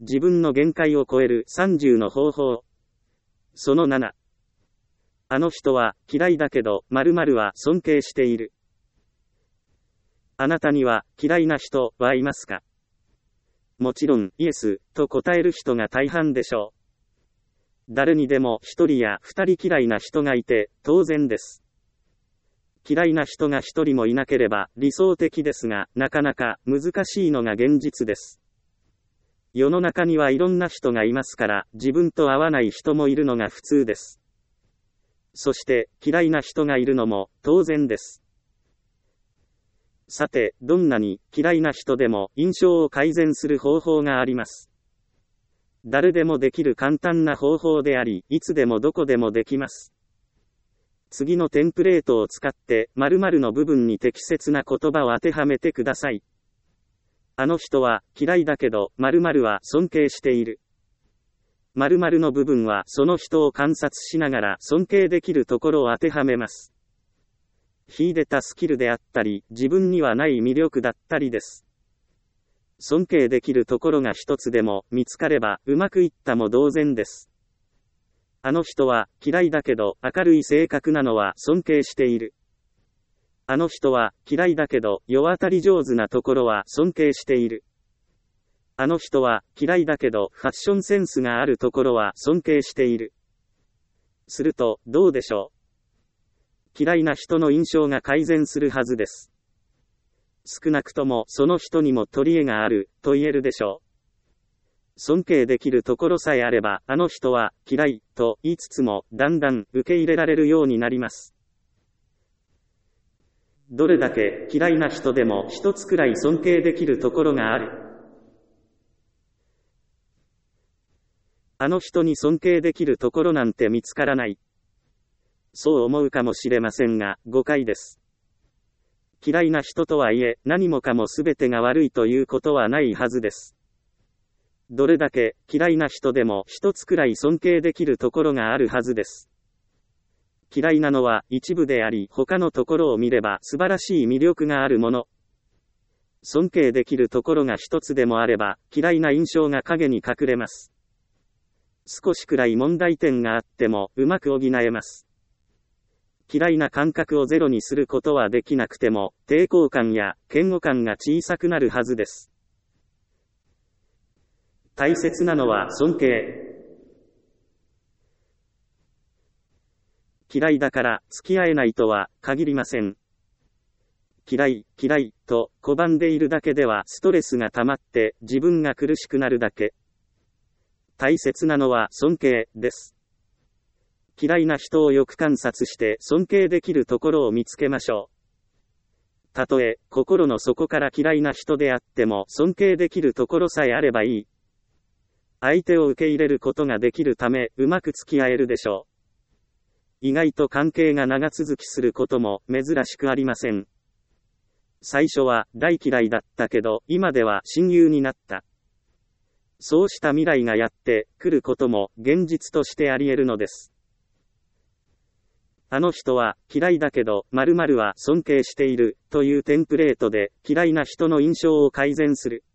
自分の限界を超える30の方法。その7。あの人は嫌いだけど〇〇は尊敬している。あなたには嫌いな人はいますか？もちろんイエスと答える人が大半でしょう。誰にでも一人や二人嫌いな人がいて当然です。嫌いな人が一人もいなければ理想的ですが、なかなか難しいのが現実です。世の中にはいろんな人がいますから、自分と合わない人もいるのが普通です。そして嫌いな人がいるのも当然です。さて、どんなに嫌いな人でも印象を改善する方法があります。誰でもできる簡単な方法であり、いつでもどこでもできます。次のテンプレートを使って〇〇の部分に適切な言葉を当てはめてください。あの人は嫌いだけど〇〇は尊敬している。〇〇の部分はその人を観察しながら尊敬できるところを当てはめます。秀でたスキルであったり、自分にはない魅力だったりです。尊敬できるところが一つでも見つかればうまくいったも同然です。あの人は嫌いだけど明るい性格なのは尊敬している。あの人は嫌いだけど世渡り上手なところは尊敬している。あの人は嫌いだけどファッションセンスがあるところは尊敬している。するとどうでしょう。嫌いな人の印象が改善するはずです。少なくともその人にも取り柄があると言えるでしょう。尊敬できるところさえあれば、あの人は嫌いと言いつつもだんだん受け入れられるようになります。どれだけ嫌いな人でも一つくらい尊敬できるところがある。あの人に尊敬できるところなんて見つからない。そう思うかもしれませんが、誤解です。嫌いな人とはいえ、何もかも全てが悪いということはないはずです。どれだけ嫌いな人でも一つくらい尊敬できるところがあるはずです。嫌いなのは一部であり、他のところを見れば素晴らしい魅力があるもの。尊敬できるところが一つでもあれば、嫌いな印象が影に隠れます。少しくらい問題点があっても、うまく補えます。嫌いな感覚をゼロにすることはできなくても、抵抗感や嫌悪感が小さくなるはずです。大切なのは尊敬。嫌いだから付き合えないとは限りません。嫌いと拒んでいるだけではストレスが溜まって自分が苦しくなるだけ。大切なのは尊敬です。嫌いな人をよく観察して尊敬できるところを見つけましょう。たとえ心の底から嫌いな人であっても尊敬できるところさえあればいい。相手を受け入れることができるためうまく付き合えるでしょう。意外と関係が長続きすることも珍しくありません。最初は大嫌いだったけど今では親友になった。そうした未来がやってくることも現実としてあり得るのです。あの人は嫌いだけど〇〇は尊敬しているというテンプレートで嫌いな人の印象を改善する。